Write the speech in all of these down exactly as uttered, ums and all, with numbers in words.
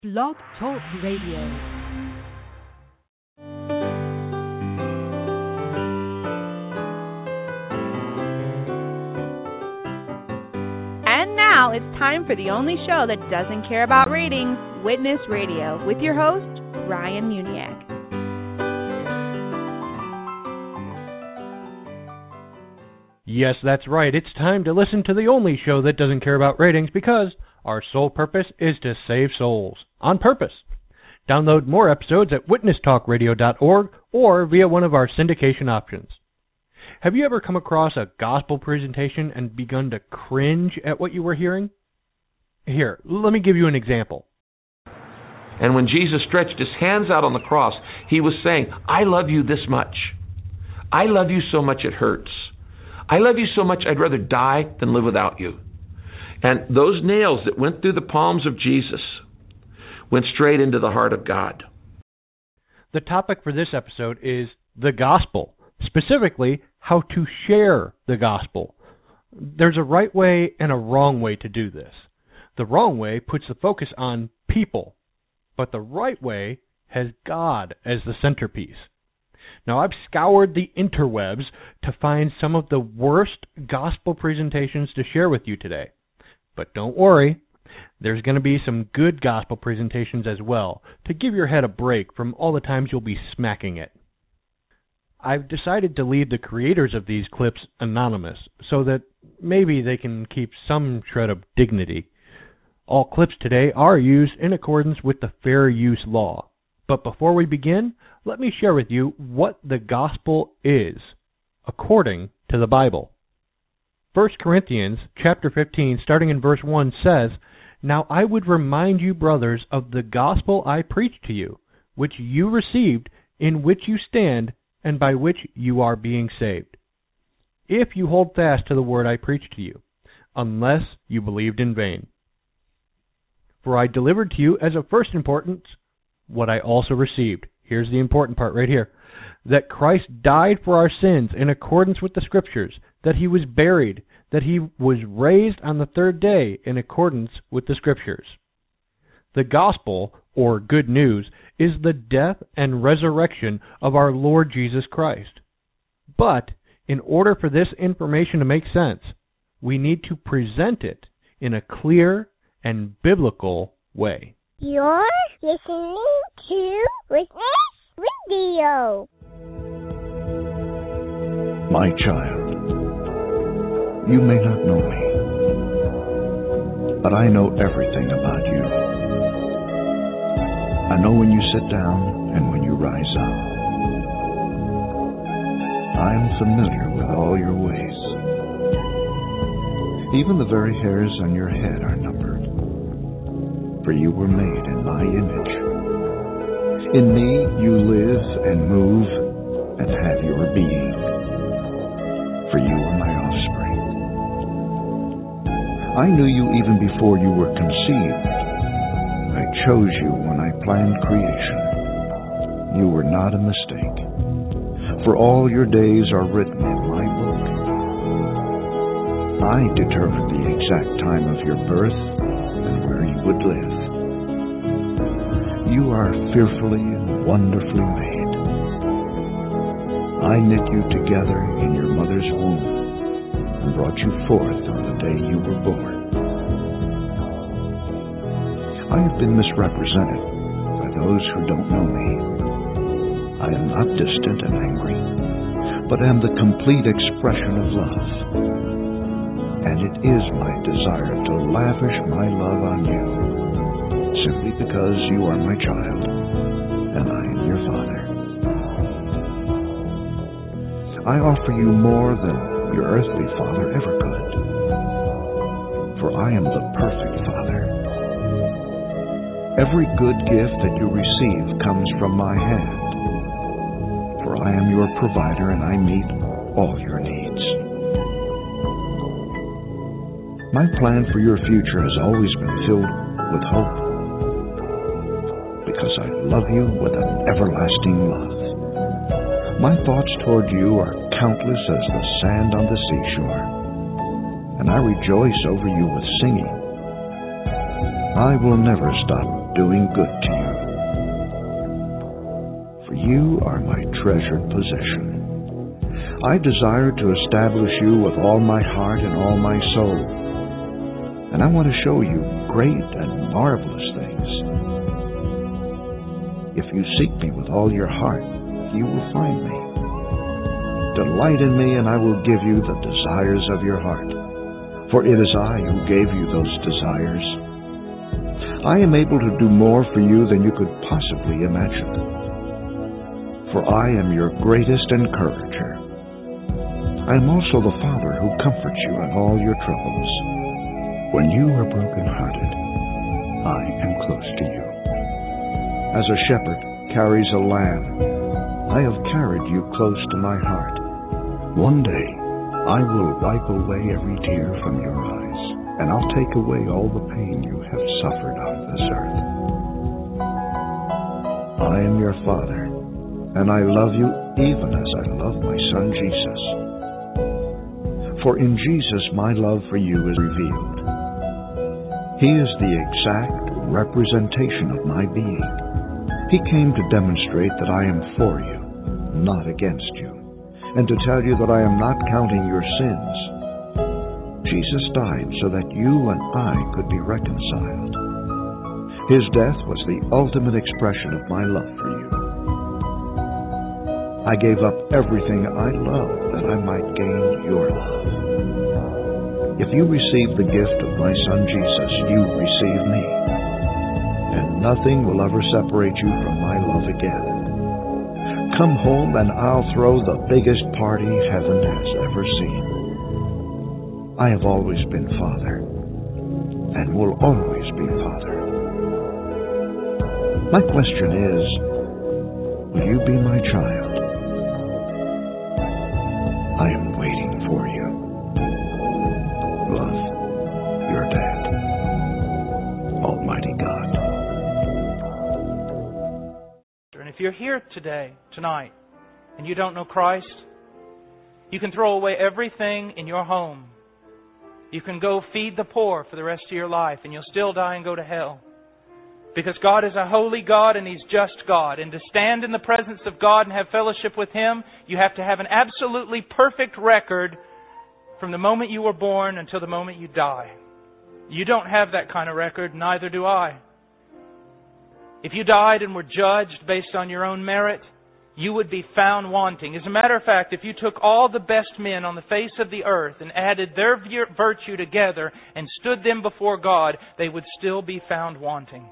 Blog Talk Radio. And now it's time for the only show that doesn't care about ratings, Witness Radio, with your host, Ryan Muniak. Yes, that's right. It's time to listen to the only show that doesn't care about ratings because our sole purpose is to save souls. On purpose. Download more episodes at witness talk radio dot org or via one of our syndication options. Have you ever come across a gospel presentation and begun to cringe at what you were hearing? Here, let me give you an example. And when Jesus stretched his hands out on the cross, he was saying, I love you this much. I love you so much it hurts. I love you so much I'd rather die than live without you. And those nails that went through the palms of Jesus went straight into the heart of God. The topic for this episode is the gospel, specifically how to share the gospel. There's a right way and a wrong way to do this. The wrong way puts the focus on people, but the right way has God as the centerpiece. Now, I've scoured the interwebs to find some of the worst gospel presentations to share with you today. But don't worry, there's going to be some good gospel presentations as well, to give your head a break from all the times you'll be smacking it. I've decided to leave the creators of these clips anonymous, so that maybe they can keep some shred of dignity. All clips today are used in accordance with the fair use law. But before we begin, let me share with you what the gospel is, according to the Bible. First Corinthians chapter fifteen, starting in verse one, says, Now I would remind you, brothers, of the gospel I preached to you, which you received, in which you stand, and by which you are being saved, if you hold fast to the word I preached to you, unless you believed in vain. For I delivered to you as of first importance what I also received. Here's the important part right here. That Christ died for our sins in accordance with the Scriptures, that he was buried, that he was raised on the third day in accordance with the Scriptures. The gospel, or good news, is the death and resurrection of our Lord Jesus Christ. But in order for this information to make sense, we need to present it in a clear and biblical way. You're listening to Witness Radio. My child, you may not know me, but I know everything about you. I know when you sit down and when you rise up. I am familiar with all your ways. Even the very hairs on your head are numbered, for you were made in my image. In me you live and move and have your being, for you are my offspring. I knew you even before you were conceived. I chose you when I planned creation. You were not a mistake, for all your days are written in my book. I determined the exact time of your birth and where you would live. You are fearfully and wonderfully made. I knit you together in your mother's womb and brought you forth on the day you were born. I have been misrepresented by those who don't know me. I am not distant and angry, but am the complete expression of love. And it is my desire to lavish my love on you, simply because you are my child, and I am your father. I offer you more than your earthly father ever could, for I am the perfect father. Every good gift that you receive comes from my hand, for I am your provider and I meet all your needs. My plan for your future has always been filled with hope, because I love you with an everlasting love. My thoughts toward you are countless as the sand on the seashore, and I rejoice over you with singing. I will never stop doing good to you. For you are my treasured possession. I desire to establish you with all my heart and all my soul. And I want to show you great and marvelous things. If you seek me with all your heart, you will find me. Delight in me, and I will give you the desires of your heart. For it is I who gave you those desires. I am able to do more for you than you could possibly imagine. For I am your greatest encourager. I am also the Father who comforts you in all your troubles. When you are brokenhearted, I am close to you. As a shepherd carries a lamb, I have carried you close to my heart. One day, I will wipe away every tear from your eyes, and I'll take away all the pain you have suffered on this earth. I am your Father, and I love you even as I love my Son Jesus. For in Jesus my love for you is revealed. He is the exact representation of my being. He came to demonstrate that I am for you, not against you, and to tell you that I am not counting your sins. Jesus died so that you and I could be reconciled. His death was the ultimate expression of my love for you. I gave up everything I love that I might gain your love. If you receive the gift of my Son Jesus, you receive me. And nothing will ever separate you from my love again. Come home and I'll throw the biggest party heaven has ever seen. I have always been Father, and will always be Father. My question is, will you be my child? I am waiting for you. Love, your dad, Almighty God. And if you're here today, tonight, and you don't know Christ, you can throw away everything in your home. You can go feed the poor for the rest of your life, and you'll still die and go to hell. Because God is a holy God and He's just God. And to stand in the presence of God and have fellowship with Him, you have to have an absolutely perfect record from the moment you were born until the moment you die. You don't have that kind of record, neither do I. If you died and were judged based on your own merit, you would be found wanting. As a matter of fact, if you took all the best men on the face of the earth and added their virtue together and stood them before God, they would still be found wanting.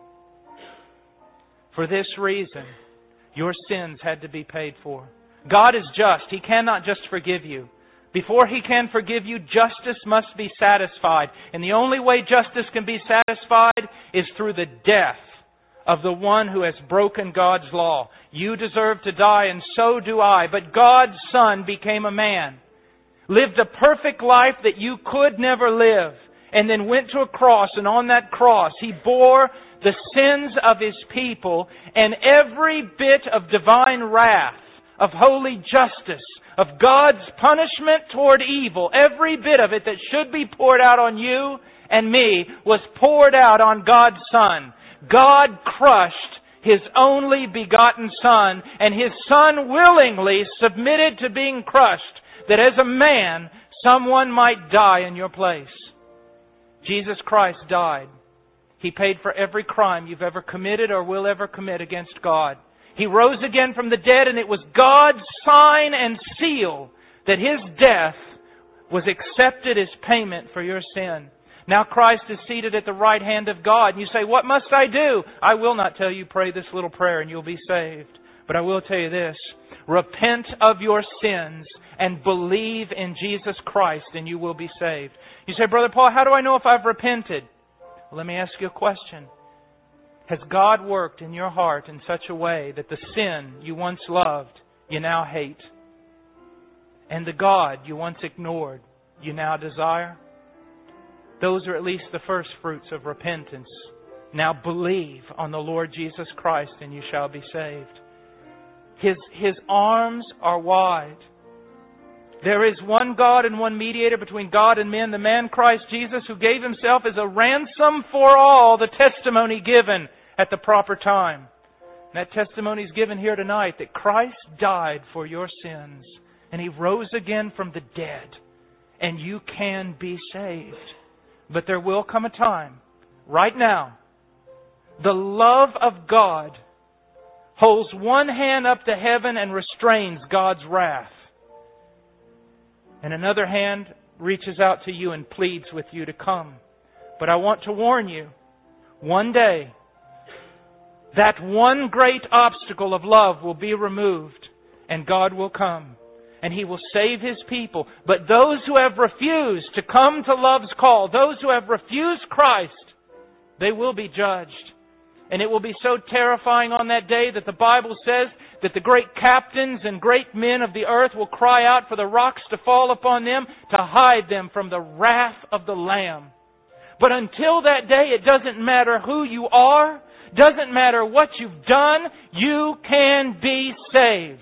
For this reason, your sins had to be paid for. God is just. He cannot just forgive you. Before He can forgive you, justice must be satisfied. And the only way justice can be satisfied is through the death of the one who has broken God's law. You deserve to die, and so do I. But God's Son became a man, lived a perfect life that you could never live, and then went to a cross, and on that cross He bore the sins of His people, and every bit of divine wrath, of holy justice, of God's punishment toward evil, every bit of it that should be poured out on you and me was poured out on God's Son. God crushed His only begotten Son, and His Son willingly submitted to being crushed, that as a man, someone might die in your place. Jesus Christ died. He paid for every crime you've ever committed or will ever commit against God. He rose again from the dead, and it was God's sign and seal that His death was accepted as payment for your sin. Now Christ is seated at the right hand of God. And you say, what must I do? I will not tell you pray this little prayer and you'll be saved. But I will tell you this. Repent of your sins and believe in Jesus Christ and you will be saved. You say, Brother Paul, how do I know if I've repented? Well, let me ask you a question. Has God worked in your heart in such a way that the sin you once loved, you now hate? And the God you once ignored, you now desire? Those are at least the first fruits of repentance. Now believe on the Lord Jesus Christ and you shall be saved. His, His arms are wide. There is one God and one mediator between God and men, the man Christ Jesus, who gave Himself as a ransom for all, the testimony given at the proper time. And that testimony is given here tonight that Christ died for your sins and He rose again from the dead, and you can be saved. But there will come a time, right now, the love of God holds one hand up to heaven and restrains God's wrath. And another hand reaches out to you and pleads with you to come. But I want to warn you, one day, that one great obstacle of love will be removed, and God will come, and He will save His people. But those who have refused to come to love's call, those who have refused Christ, they will be judged. And it will be so terrifying on that day that the Bible says that the great captains and great men of the earth will cry out for the rocks to fall upon them to hide them from the wrath of the Lamb. But until that day, it doesn't matter who you are, doesn't matter what you've done, you can be saved.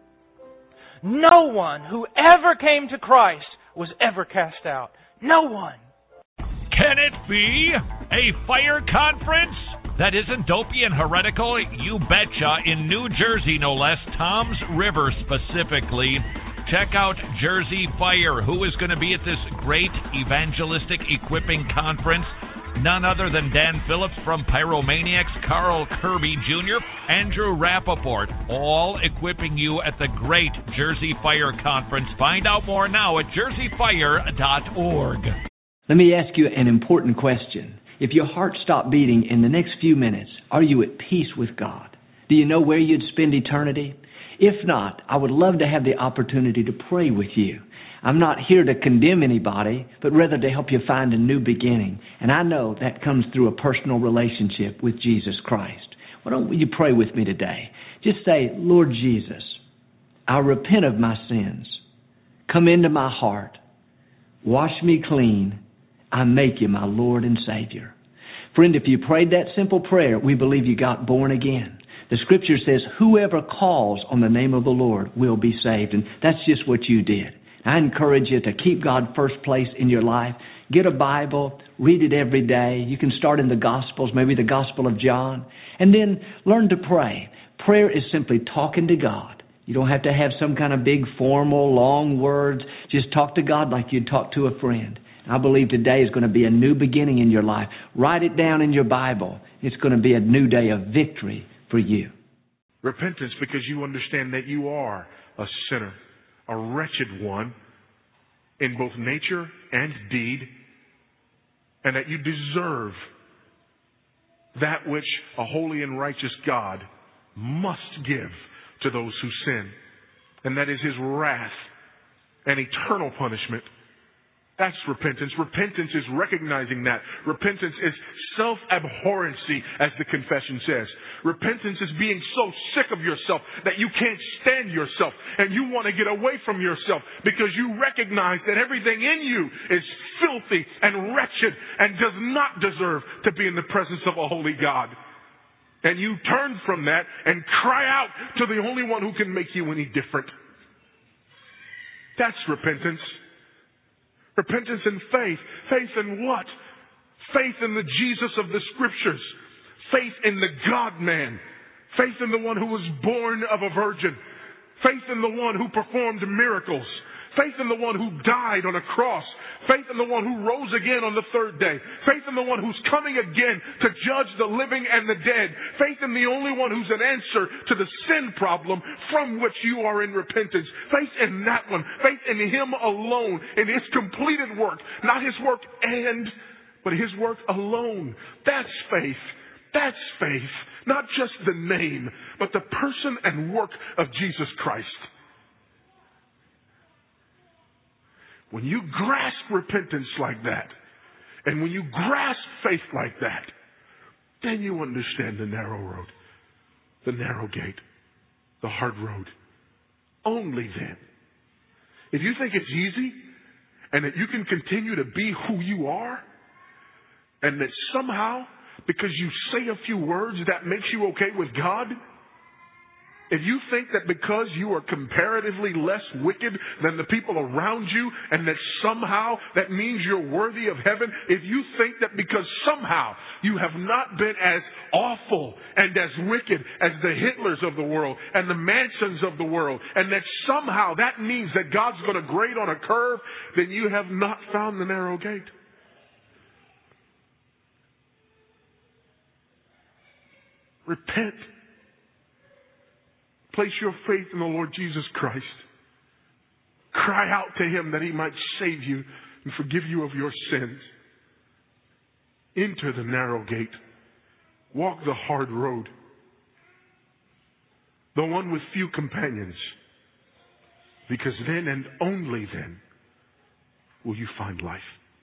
No one who ever came to Christ was ever cast out. No one. Can it be a fire conference? That isn't dopey and heretical? You betcha. In New Jersey, no less. Toms River specifically. Check out Jersey Fire. Who is going to be at this great evangelistic equipping conference? None other than Dan Phillips from Pyromaniacs, Carl Kirby Junior, Andrew Rappaport, all equipping you at the great Jersey Fire Conference. Find out more now at jersey fire dot org. Let me ask you an important question. If your heart stopped beating in the next few minutes, are you at peace with God? Do you know where you'd spend eternity? If not, I would love to have the opportunity to pray with you. I'm not here to condemn anybody, but rather to help you find a new beginning. And I know that comes through a personal relationship with Jesus Christ. Why don't you pray with me today? Just say, Lord Jesus, I repent of my sins. Come into my heart. Wash me clean. I make you my Lord and Savior. Friend, if you prayed that simple prayer, we believe you got born again. The Scripture says, whoever calls on the name of the Lord will be saved. And that's just what you did. I encourage you to keep God first place in your life. Get a Bible, read it every day. You can start in the Gospels, maybe the Gospel of John, and then learn to pray. Prayer is simply talking to God. You don't have to have some kind of big, formal, long words. Just talk to God like you'd talk to a friend. I believe today is going to be a new beginning in your life. Write it down in your Bible. It's going to be a new day of victory for you. Repentance because you understand that you are a sinner, a wretched one in both nature and deed, and that you deserve that which a holy and righteous God must give to those who sin, and that is His wrath and eternal punishment. That's repentance. Repentance is recognizing that. Repentance is self-abhorrency, as the confession says. Repentance is being so sick of yourself that you can't stand yourself and you want to get away from yourself because you recognize that everything in you is filthy and wretched and does not deserve to be in the presence of a holy God. And you turn from that and cry out to the only one who can make you any different. That's repentance. Repentance and faith. Faith in what? Faith in the Jesus of the Scriptures. Faith in the God-man. Faith in the one who was born of a virgin. Faith in the one who performed miracles. Faith in the one who died on a cross. Faith in the one who rose again on the third day. Faith in the one who's coming again to judge the living and the dead. Faith in the only one who's an answer to the sin problem from which you are in repentance. Faith in that one. Faith in Him alone, in His completed work. Not His work and, but His work alone. That's faith. That's faith. Not just the name, but the person and work of Jesus Christ. When you grasp repentance like that, and when you grasp faith like that, then you understand the narrow road, the narrow gate, the hard road. Only then. If you think it's easy, and that you can continue to be who you are, and that somehow, because you say a few words, that makes you okay with God, If you think that because you are comparatively less wicked than the people around you and that somehow that means you're worthy of heaven, if you think that because somehow you have not been as awful and as wicked as the Hitlers of the world and the Mansons of the world, and that somehow that means that God's going to grade on a curve, then you have not found the narrow gate. Repent. Place your faith in the Lord Jesus Christ. Cry out to Him that He might save you and forgive you of your sins. Enter the narrow gate. Walk the hard road. The one with few companions. Because then and only then will you find life.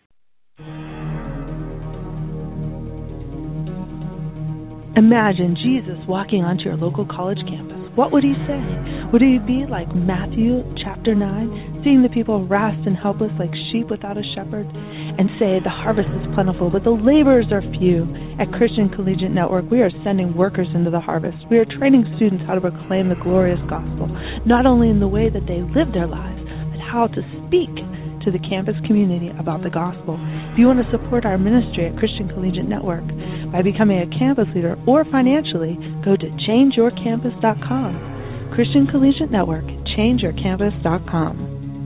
Imagine Jesus walking onto your local college campus. What would He say? Would He be like Matthew chapter nine, seeing the people harassed and helpless like sheep without a shepherd, and say, the harvest is plentiful, but the laborers are few? At Christian Collegiate Network, we are sending workers into the harvest. We are training students how to proclaim the glorious gospel, not only in the way that they live their lives, but how to speak to the campus community about the gospel. If you want to support our ministry at Christian Collegiate Network by becoming a campus leader or financially, go to change your campus dot com. Christian Collegiate Network, change your campus dot com.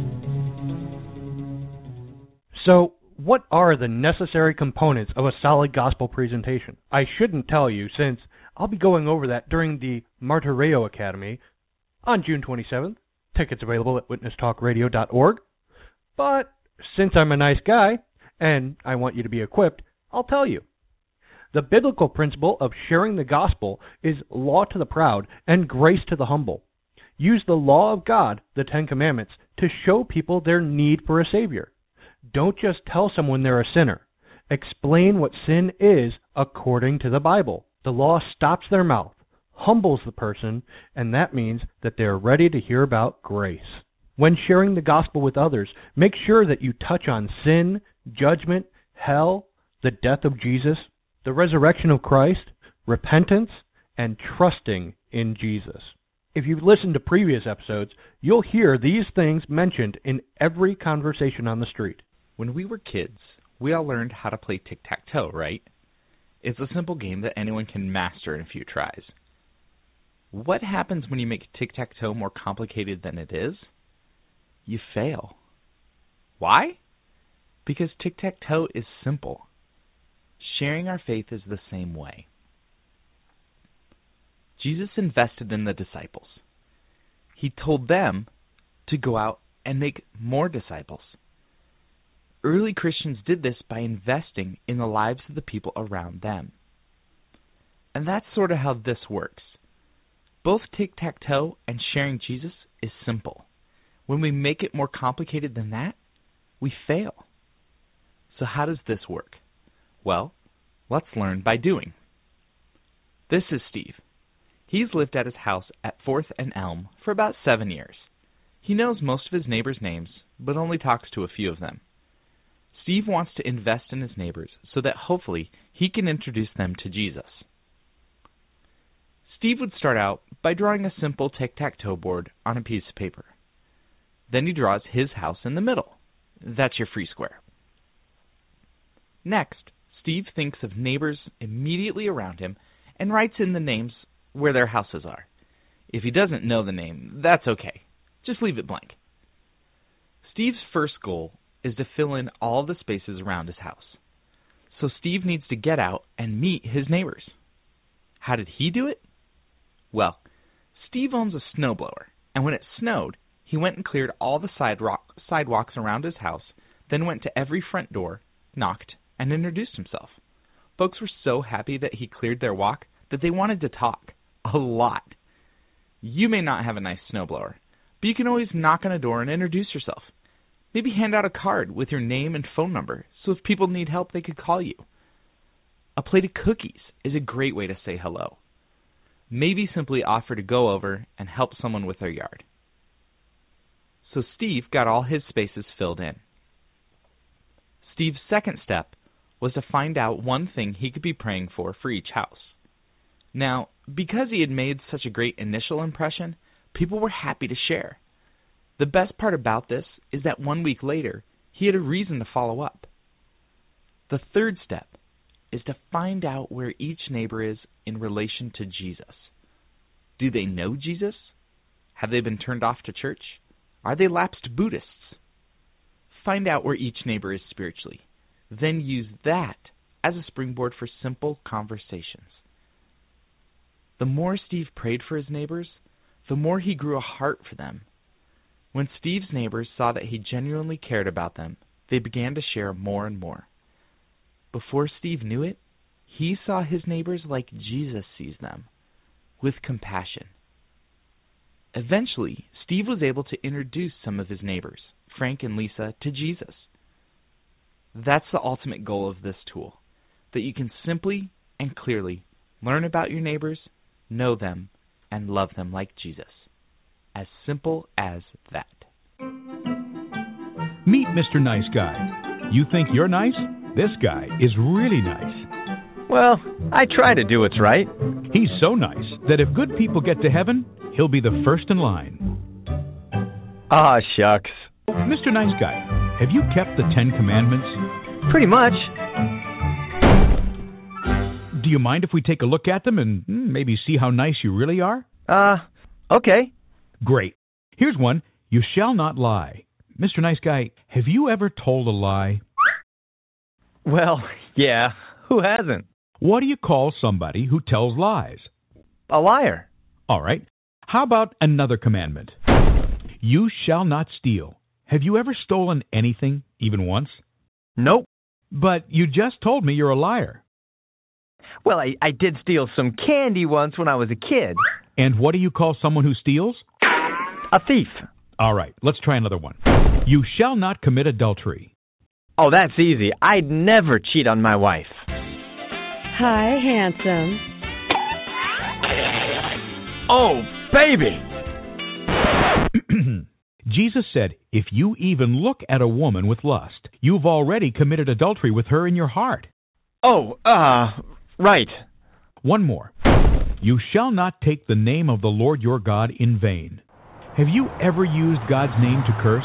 So, what are the necessary components of a solid gospel presentation? I shouldn't tell you, since I'll be going over that during the Martyreo Academy on June twenty-seventh. Tickets available at witness talk radio dot org. But since I'm a nice guy, and I want you to be equipped, I'll tell you. The biblical principle of sharing the gospel is law to the proud and grace to the humble. Use the law of God, the Ten Commandments, to show people their need for a Savior. Don't just tell someone they're a sinner. Explain what sin is according to the Bible. The law stops their mouth, humbles the person, and that means that they're ready to hear about grace. When sharing the gospel with others, make sure that you touch on sin, judgment, hell, the death of Jesus, the resurrection of Christ, repentance, and trusting in Jesus. If you've listened to previous episodes, you'll hear these things mentioned in every conversation on the street. When we were kids, we all learned how to play tic-tac-toe, right? It's a simple game that anyone can master in a few tries. What happens when you make tic-tac-toe more complicated than it is? You fail. Why? Because tic-tac-toe is simple. Sharing our faith is the same way. Jesus invested in the disciples. He told them to go out and make more disciples. Early Christians did this by investing in the lives of the people around them. And that's sort of how this works. Both tic-tac-toe and sharing Jesus is simple. When we make it more complicated than that, we fail. So how does this work? Well, let's learn by doing. This is Steve. He's lived at his house at fourth and Elm for about seven years. He knows most of his neighbors' names, but only talks to a few of them. Steve wants to invest in his neighbors so that hopefully he can introduce them to Jesus. Steve would start out by drawing a simple tic-tac-toe board on a piece of paper. Then he draws his house in the middle. That's your free square. Next, Steve thinks of neighbors immediately around him and writes in the names where their houses are. If he doesn't know the name, that's okay. Just leave it blank. Steve's first goal is to fill in all the spaces around his house. So Steve needs to get out and meet his neighbors. How did he do it? Well, Steve owns a snowblower, and when it snowed, he went and cleared all the sidewalk, sidewalks around his house, then went to every front door, knocked, and introduced himself. Folks were so happy that he cleared their walk that they wanted to talk. A lot. You may not have a nice snowblower, but you can always knock on a door and introduce yourself. Maybe hand out a card with your name and phone number, so if people need help, they could call you. A plate of cookies is a great way to say hello. Maybe simply offer to go over and help someone with their yard. So Steve got all his spaces filled in. Steve's second step was to find out one thing he could be praying for for each house. Now, because he had made such a great initial impression, people were happy to share. The best part about this is that one week later, he had a reason to follow up. The third step is to find out where each neighbor is in relation to Jesus. Do they know Jesus? Have they been turned off to church? Are they lapsed Buddhists? Find out where each neighbor is spiritually. Then use that as a springboard for simple conversations. The more Steve prayed for his neighbors, the more he grew a heart for them. When Steve's neighbors saw that he genuinely cared about them, they began to share more and more. Before Steve knew it, he saw his neighbors like Jesus sees them, with compassion. Eventually, Steve was able to introduce some of his neighbors, Frank and Lisa, to Jesus. That's the ultimate goal of this tool, that you can simply and clearly learn about your neighbors, know them, and love them like Jesus. As simple as that. Meet Mister Nice Guy. You think you're nice? This guy is really nice. Well, I try to do what's right. He's so nice that if good people get to heaven, he'll be the first in line. Ah, shucks. Mister Nice Guy, have you kept the Ten Commandments? Pretty much. Do you mind if we take a look at them and maybe see how nice you really are? Uh, okay. Great. Here's one. You shall not lie. Mister Nice Guy, have you ever told a lie? Well, yeah. Who hasn't? What do you call somebody who tells lies? A liar. All right. How about another commandment? You shall not steal. Have you ever stolen anything, even once? Nope. But you just told me you're a liar. Well, I, I did steal some candy once when I was a kid. And what do you call someone who steals? A thief. All right, let's try another one. You shall not commit adultery. Oh, that's easy. I'd never cheat on my wife. Hi, handsome. Oh, baby! Jesus said, if you even look at a woman with lust, you've already committed adultery with her in your heart. Oh, uh, right. One more. You shall not take the name of the Lord your God in vain. Have you ever used God's name to curse?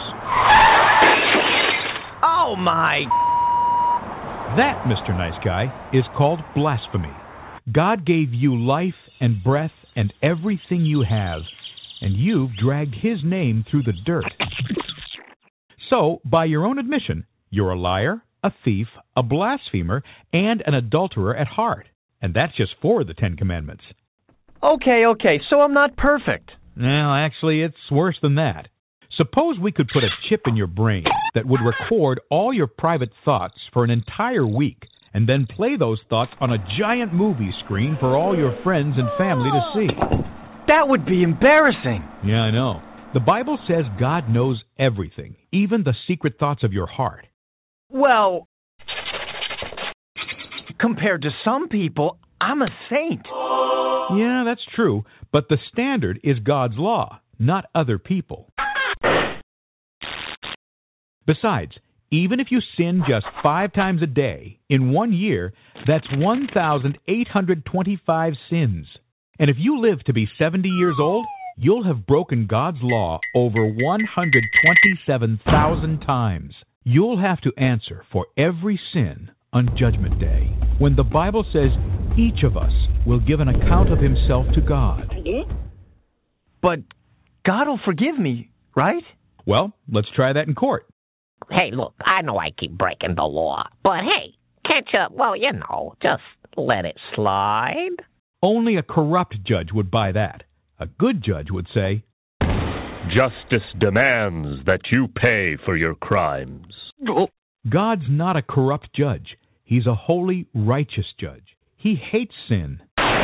Oh, my... That, Mister Nice Guy, is called blasphemy. God gave you life and breath and everything you have, and you've dragged His name through the dirt. So, by your own admission, you're a liar, a thief, a blasphemer, and an adulterer at heart. And that's just four of the Ten Commandments. Okay, okay, so I'm not perfect. Well, actually, it's worse than that. Suppose we could put a chip in your brain that would record all your private thoughts for an entire week and then play those thoughts on a giant movie screen for all your friends and family to see. That would be embarrassing. Yeah, I know. The Bible says God knows everything, even the secret thoughts of your heart. Well, compared to some people, I'm a saint. Yeah, that's true, but the standard is God's law, not other people. Besides, even if you sin just five times a day in one year, that's one thousand eight hundred twenty-five sins. And if you live to be seventy years old, you'll have broken God's law over one hundred twenty-seven thousand times. You'll have to answer for every sin on Judgment Day, when the Bible says each of us will give an account of himself to God. But God will forgive me, right? Well, let's try that in court. Hey, look, I know I keep breaking the law, but hey, catch up, well, you know, just let it slide. Only a corrupt judge would buy that. A good judge would say, justice demands that you pay for your crimes. God's not a corrupt judge. He's a holy, righteous judge. He hates sin.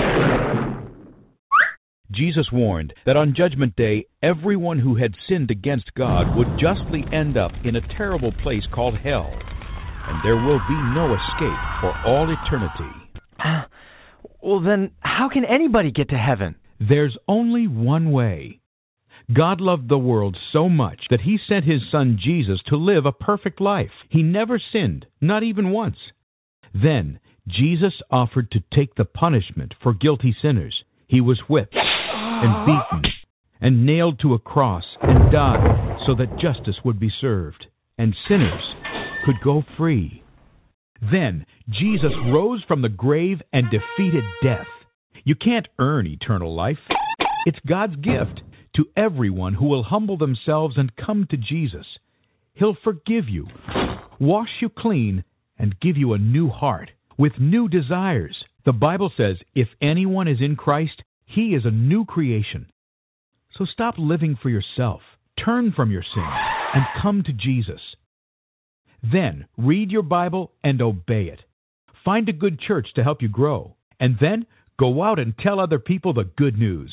Jesus warned that on Judgment Day, everyone who had sinned against God would justly end up in a terrible place called hell, and there will be no escape for all eternity. Well, then, how can anybody get to heaven? There's only one way. God loved the world so much that He sent His Son Jesus to live a perfect life. He never sinned, not even once. Then Jesus offered to take the punishment for guilty sinners. He was whipped and beaten and nailed to a cross and died so that justice would be served and sinners could go free. Then Jesus rose from the grave and defeated death. You can't earn eternal life. It's God's gift to everyone who will humble themselves and come to Jesus. He'll forgive you, wash you clean, and give you a new heart with new desires. The Bible says if anyone is in Christ, he is a new creation. So stop living for yourself. Turn from your sins and come to Jesus. Then read your Bible and obey it. Find a good church to help you grow. And then go out and tell other people the good news.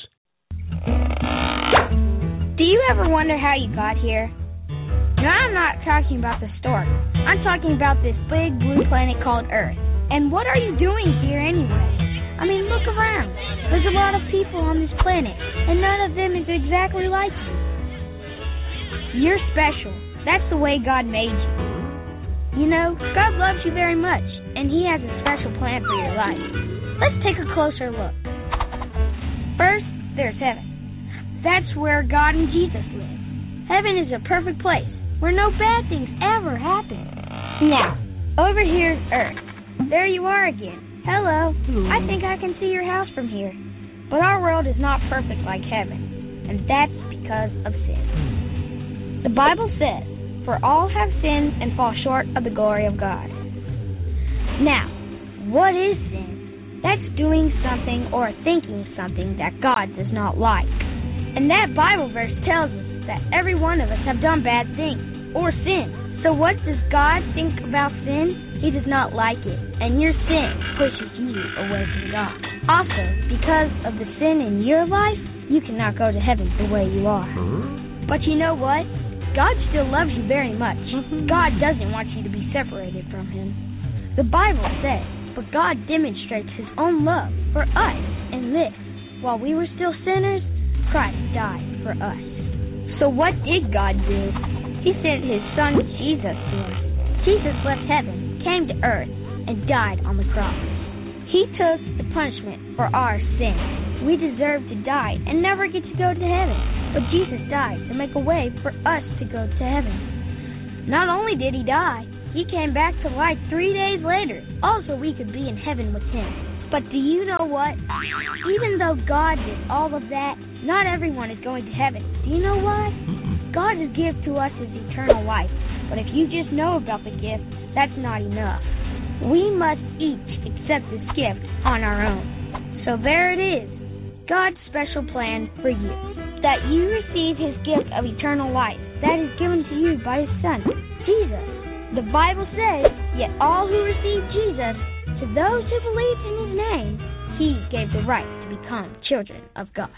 Do you ever wonder how you got here? Now, I'm not talking about the stork. I'm talking about this big blue planet called Earth. And what are you doing here anyway? I mean, look around. There's a lot of people on this planet, and none of them is exactly like you. You're special. That's the way God made you. You know, God loves you very much, and He has a special plan for your life. Let's take a closer look. First, there's heaven. That's where God and Jesus live. Heaven is a perfect place where no bad things ever happen. Now, over here's Earth. There you are again. Hello. I think I can see your house from here. But our world is not perfect like heaven, and that's because of sin. The Bible says, "For all have sinned and fall short of the glory of God." Now, what is sin? That's doing something or thinking something that God does not like. And that Bible verse tells us that every one of us have done bad things or sin. So what does God think about sin? He does not like it, and your sin pushes you away from God. Also, because of the sin in your life, you cannot go to heaven the way you are. But you know what? God still loves you very much. God doesn't want you to be separated from Him. The Bible says, "For God demonstrates His own love for us in this: while we were still sinners, Christ died for us." So what did God do? He sent His Son Jesus to us. Jesus left heaven, came to earth, and died on the cross. He took the punishment for our sins. We deserve to die and never get to go to heaven, but Jesus died to make a way for us to go to heaven. Not only did He die, He came back to life three days later, also we could be in heaven with Him. But do you know what? Even though God did all of that, not everyone is going to heaven. Do you know why? God has given to us His eternal life, but if you just know about the gift, that's not enough. We must each accept this gift on our own. So there it is, God's special plan for you, that you receive His gift of eternal life that is given to you by His Son, Jesus. The Bible says, "Yet all who receive Jesus, to those who believe in His name, He gave the right to become children of God."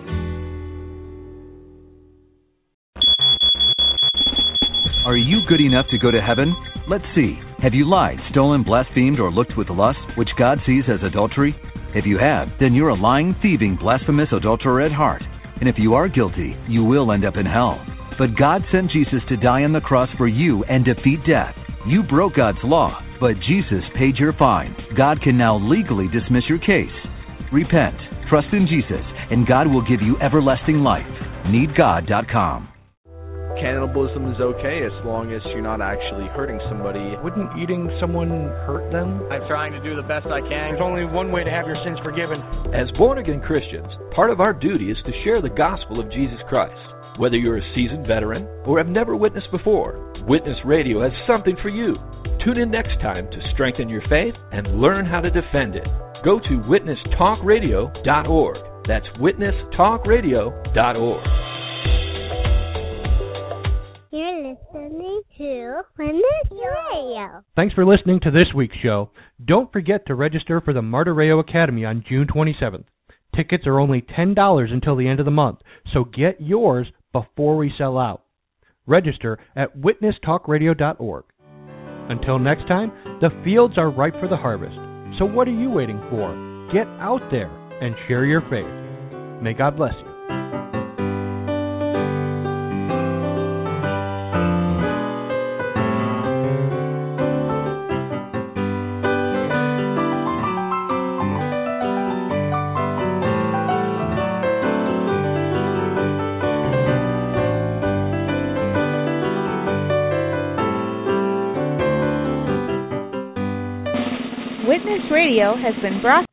Are you good enough to go to heaven? Let's see. Have you lied, stolen, blasphemed, or looked with lust, which God sees as adultery? If you have, then you're a lying, thieving, blasphemous adulterer at heart. And if you are guilty, you will end up in hell. But God sent Jesus to die on the cross for you and defeat death. You broke God's law, but Jesus paid your fine. God can now legally dismiss your case. Repent, trust in Jesus, and God will give you everlasting life. need god dot com. Cannibalism is okay as long as you're not actually hurting somebody. Wouldn't eating someone hurt them? I'm trying to do the best I can. There's only one way to have your sins forgiven. As born-again Christians, part of our duty is to share the gospel of Jesus Christ. Whether you're a seasoned veteran or have never witnessed before, Witness Radio has something for you. Tune in next time to strengthen your faith and learn how to defend it. Go to witness talk radio dot org. That's witness talk radio dot org. You're listening to Witness Radio. Thanks for listening to this week's show. Don't forget to register for the Martyr Reo Academy on June twenty-seventh. Tickets are only ten dollars until the end of the month, so get yours before we sell out. Register at witness talk radio dot org. Until next time, the fields are ripe for the harvest. So what are you waiting for? Get out there and share your faith. May God bless you. Radio has been brought